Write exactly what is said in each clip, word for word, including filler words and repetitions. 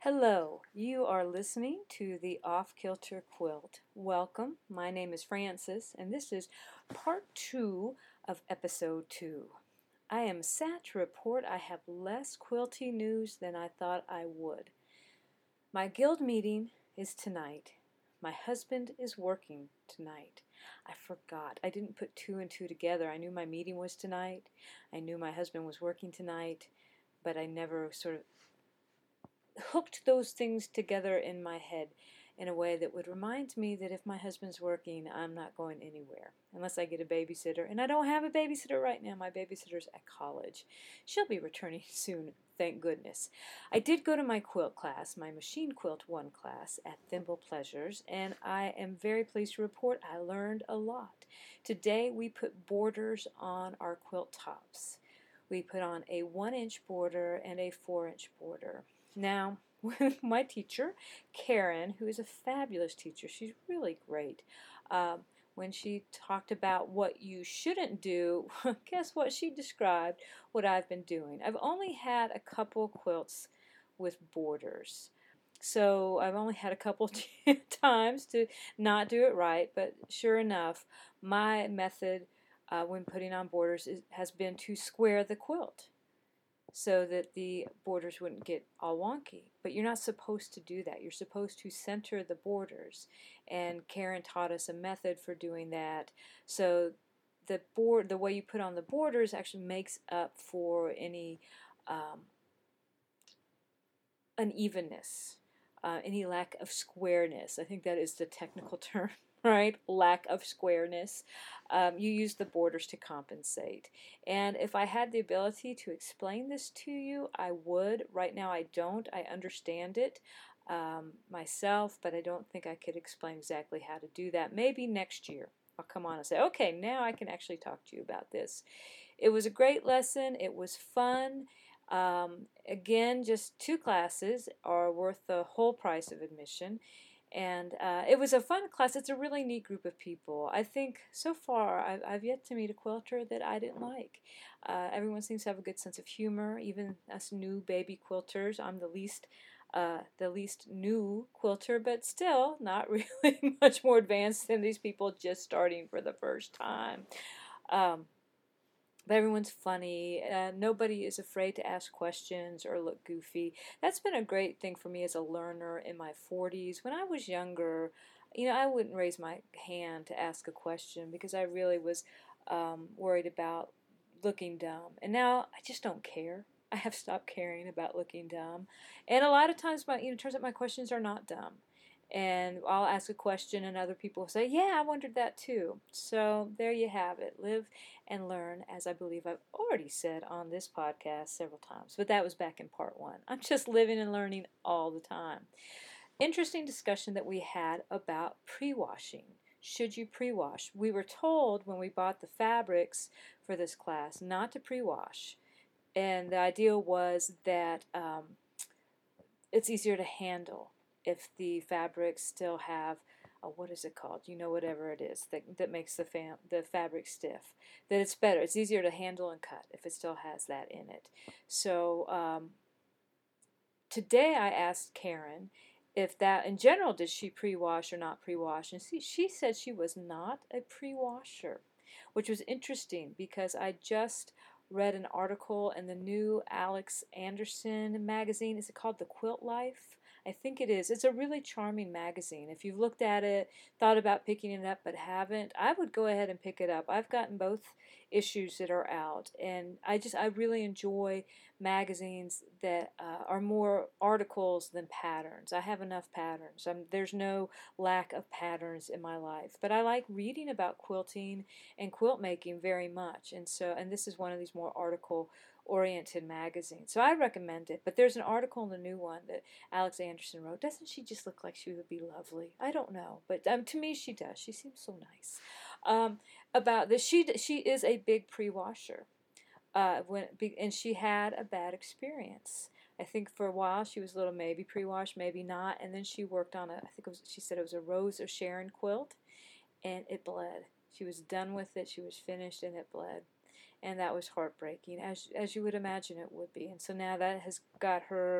Hello, you are listening to the Off Kilter Quilt. Welcome. My name is Frances, and this is part two of episode two. I am sad to report I have less quilty news than I thought I would. My guild meeting is tonight. My husband is working tonight. I forgot. I didn't put two and two together. I knew my meeting was tonight. I knew my husband was working tonight, but I never sort of hooked those things together in my head in a way that would remind me that if my husband's working, I'm not going anywhere unless I get a babysitter. And I don't have a babysitter right now. My babysitter's at college. She'll be returning soon, thank goodness. I did go to my quilt class, my Machine Quilt one class at Thimble Pleasures, and I am very pleased to report I learned a lot. Today we put borders on our quilt tops. We put on a one inch border and a four inch border. Now, my teacher, Karen, who is a fabulous teacher, she's really great, um, when she talked about what you shouldn't do, guess what? She described what I've been doing. I've only had a couple quilts with borders. So I've only had a couple times to not do it right, but sure enough, my method uh, when putting on borders is, has been to square the quilt, so that the borders wouldn't get all wonky. But you're not supposed to do that. You're supposed to center the borders. And Karen taught us a method for doing that. So the board, the way you put on the borders actually makes up for any um, unevenness, uh, any lack of squareness. I think that is the technical term. Right? Lack of squareness. Um, you use the borders to compensate. And if I had the ability to explain this to you, I would. Right now I don't. I understand it um, myself, but I don't think I could explain exactly how to do that. Maybe next year I'll come on and say, okay, now I can actually talk to you about this. It was a great lesson. It was fun. Um, again, just two classes are worth the whole price of admission. And uh, it was a fun class. It's a really neat group of people. I think so far I've, I've yet to meet a quilter that I didn't like. Uh, everyone seems to have a good sense of humor, even us new baby quilters. I'm the least uh, the least new quilter, but still not really much more advanced than these people just starting for the first time. Um, But everyone's funny. Uh, nobody is afraid to ask questions or look goofy. That's been a great thing for me as a learner in my forties. When I was younger, you know, I wouldn't raise my hand to ask a question because I really was um, worried about looking dumb. And now I just don't care. I have stopped caring about looking dumb. And a lot of times, my, you know, it turns out my questions are not dumb. And I'll ask a question and other people will say, yeah, I wondered that too. So there you have it. Live and learn, as I believe I've already said on this podcast several times. But that was back in part one. I'm just living and learning all the time. Interesting discussion that we had about pre-washing. Should you pre-wash? We were told when we bought the fabrics for this class not to pre-wash. And the idea was that um, it's easier to handle if the fabrics still have uh, what is it called? You know, whatever it is that that makes the fam the fabric stiff. That it's better. It's easier to handle and cut if it still has that in it. So um, today I asked Karen if that in general did she pre-wash or not pre-wash, and she she said she was not a pre-washer, which was interesting because I just read an article in the new Alex Anderson magazine. Is it called The Quilt Life? I think it is. It's a really charming magazine. If you've looked at it, thought about picking it up but haven't, I would go ahead and pick it up. I've gotten both issues that are out, and I just I really enjoy magazines that uh, are more articles than patterns. I have enough patterns. I'm, there's no lack of patterns in my life, but I like reading about quilting and quilt making very much, and so and this is one of these more article oriented magazines. So I recommend it. But there's an article in the new one that Alex Anderson wrote. Doesn't she just look like she would be lovely? I don't know, but um, to me she does. She seems so nice. Um, about this, she she is a big pre-washer. Uh, when and she had a bad experience. I think for a while she was a little maybe pre-wash, maybe not, and then she worked on a. I think it was, she said it was a Rose of Sharon quilt, and it bled. She was done with it. She was finished, and it bled. And that was heartbreaking, as as you would imagine it would be. And so now that has got her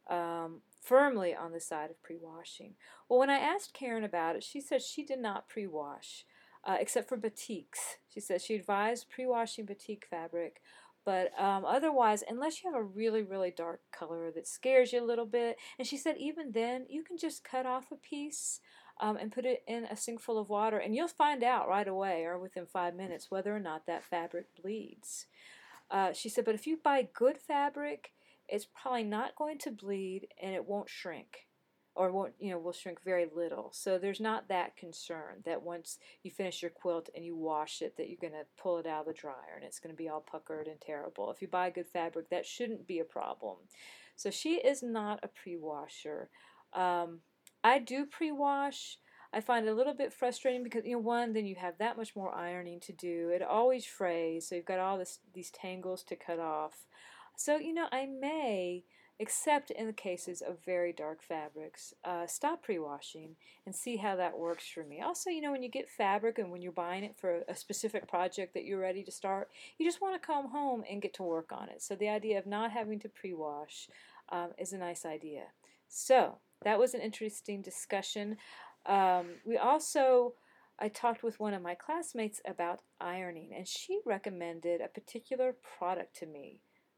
um, firmly on the side of pre-washing. Well, when I asked Karen about it, she said she did not pre-wash, uh, except for batiks. She said she advised pre-washing batik fabric, but um, otherwise, unless you have a really, really dark color that scares you a little bit, and she said even then, you can just cut off a piece um, and put it in a sink full of water, and you'll find out right away or within five minutes whether or not that fabric bleeds. Uh, she said, but if you buy good fabric, it's probably not going to bleed and it won't shrink, or won't, you know, will shrink very little. So there's not that concern that once you finish your quilt and you wash it that you're going to pull it out of the dryer and it's going to be all puckered and terrible. If you buy good fabric, that shouldn't be a problem. So she is not a pre-washer. Um, I do pre-wash. I find it a little bit frustrating because, you know, one, then you have that much more ironing to do. It always frays, so you've got all this, these tangles to cut off. So, you know, I may, except in the cases of very dark fabrics, uh, stop pre-washing and see how that works for me. Also, you know, when you get fabric and when you're buying it for a specific project that you're ready to start, you just want to come home and get to work on it. So the idea of not having to pre-wash um, is a nice idea. So that was an interesting discussion. Um, we also, I talked with one of my classmates about ironing, and she recommended a particular product to me.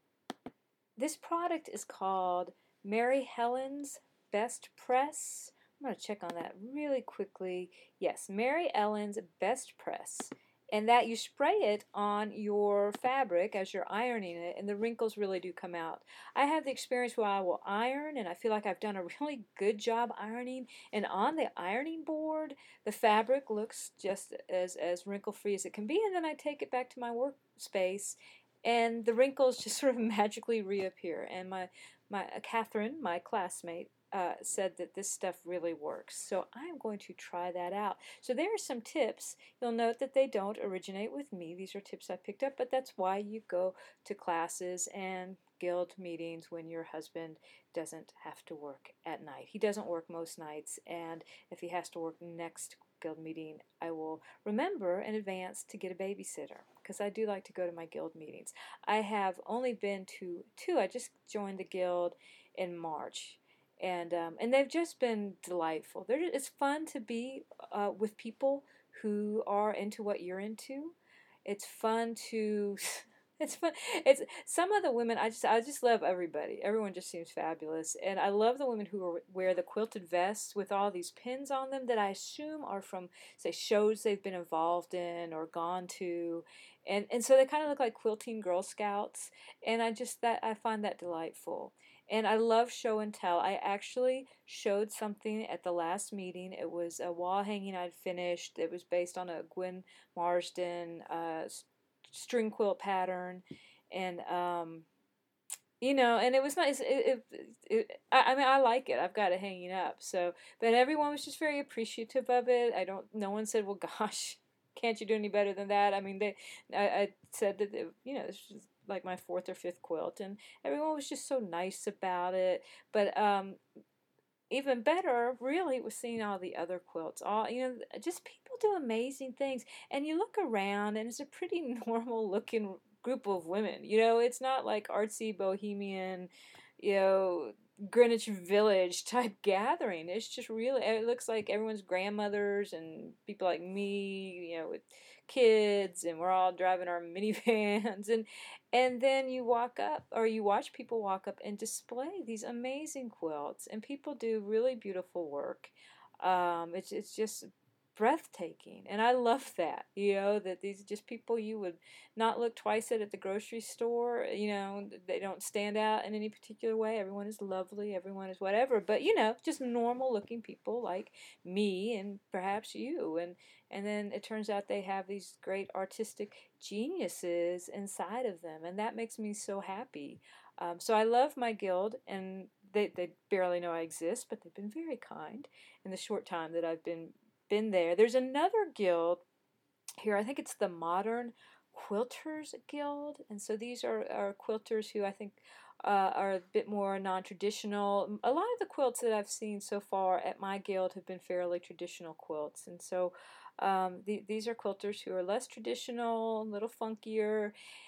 This product is called Mary Ellen's Best Press. I'm going to check on that really quickly. Yes, Mary Ellen's Best Press. And that you spray it on your fabric as you're ironing it, and the wrinkles really do come out. I have the experience where I will iron, and I feel like I've done a really good job ironing, and on the ironing board, the fabric looks just as, as wrinkle-free as it can be, and then I take it back to my workspace, and the wrinkles just sort of magically reappear. And my, my uh, Catherine, my classmate, uh, said that this stuff really works. So I'm going to try that out. So there are some tips. You'll note that they don't originate with me. These are tips I picked up, but that's why you go to classes and guild meetings when your husband doesn't have to work at night. He doesn't work most nights, and if he has to work next guild meeting, I will remember in advance to get a babysitter, because I do like to go to my guild meetings. I have only been to two. I just joined the guild in March, and um, and they've just been delightful. They're, it's fun to be uh, with people who are into what you're into. It's fun to it's fun. It's some of the women. I just I just love everybody. Everyone just seems fabulous, and I love the women who are, wear the quilted vests with all these pins on them that I assume are from, say, shows they've been involved in or gone to, and and so they kind of look like quilting Girl Scouts, and I just that I find that delightful. And I love show and tell. I actually showed something at the last meeting. It was a wall hanging I'd finished. It was based on a Gwen Marsden uh, string quilt pattern, and um, you know, and it was nice. It, it, it, I, I mean, I like it. I've got it hanging up. So, but everyone was just very appreciative of it. I don't. No one said, "Well, gosh, can't you do any better than that?" I mean, they. I, I said that it, you know, this was like my fourth or fifth quilt, and everyone was just so nice about it. But um, even better, really, was seeing all the other quilts. All, you know, just people do amazing things, and you look around, and it's a pretty normal looking group of women. You know, it's not like artsy bohemian, you know, Greenwich Village type gathering. It's just really, it looks like everyone's grandmothers and people like me, you know, with kids, and we're all driving our minivans, and and then you walk up, or you watch people walk up and display these amazing quilts, and people do really beautiful work. Um, it's it's just breathtaking, and I love that. You know, that these are just people you would not look twice at at the grocery store. You know, they don't stand out in any particular way. Everyone is lovely. Everyone is whatever. But you know, just normal looking people like me and perhaps you, and and then it turns out they have these great artistic geniuses inside of them, and that makes me so happy. Um, so I love my guild, and they, they barely know I exist, but they've been very kind in the short time that I've been been there. There's another guild here. I think it's the Modern Quilters Guild, and so these are, are quilters who I think uh, are a bit more non-traditional. A lot of the quilts that I've seen so far at my guild have been fairly traditional quilts, and so um, the, these are quilters who are less traditional, a little funkier,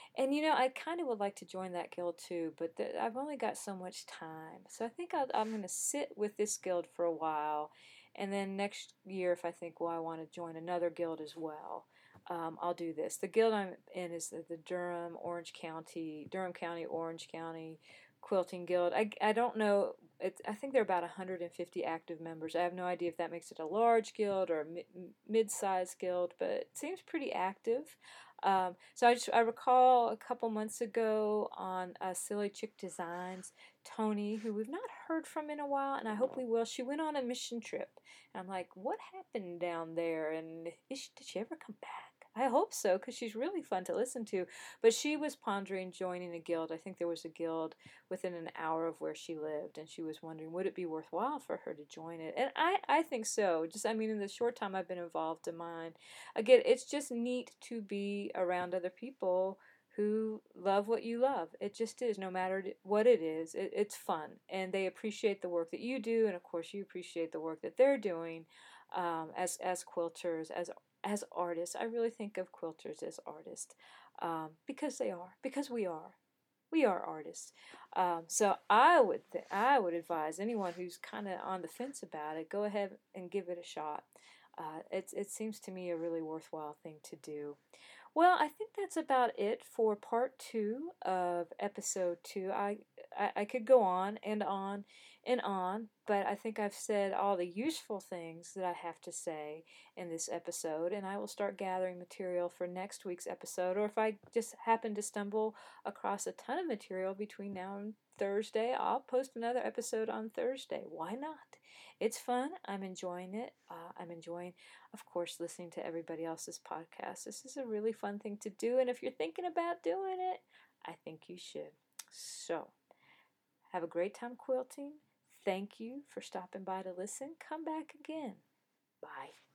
And you know, I kind of would like to join that guild too, but the, I've only got so much time. So I think I'll, I'm going to sit with this guild for a while, and then next year, if I think, well, I want to join another guild as well, um, I'll do this. The guild I'm in is the, the Durham, Orange County, Durham County, Orange County Quilting Guild. I, I don't know. It's, I think there are about one hundred fifty active members. I have no idea if that makes it a large guild or a mi mid-sized guild, but it seems pretty active. Um, so I just I recall a couple months ago on uh, Silly Chick Designs, Tony, who we've not heard from in a while, and I hope we will. She went on a mission trip, and I'm like, what happened down there? And is she, did she ever come back? I hope so, because she's really fun to listen to. But she was pondering joining a guild. I think there was a guild within an hour of where she lived, and she was wondering, would it be worthwhile for her to join it? And I, I think so. Just, I mean, in the short time I've been involved in mine, again, it's just neat to be around other people who love what you love. It just is, no matter what it is. It, it's fun, and they appreciate the work that you do, and of course you appreciate the work that they're doing um, as as quilters, as as artists. I really think of quilters as artists um, because they are, because we are. We are artists. Um, so I would th- I would advise anyone who's kind of on the fence about it, go ahead and give it a shot. Uh, it, it seems to me a really worthwhile thing to do. Well, I think that's about it for part two of episode two. I, I, I could go on and on and on, but I think I've said all the useful things that I have to say in this episode, and I will start gathering material for next week's episode, or if I just happen to stumble across a ton of material between now and Thursday, I'll post another episode on Thursday. Why not? It's fun. I'm enjoying it. Uh, I'm enjoying, of course, listening to everybody else's podcast. This is a really fun thing to do, and if you're thinking about doing it, I think you should. So, have a great time quilting. Thank you for stopping by to listen. Come back again. Bye.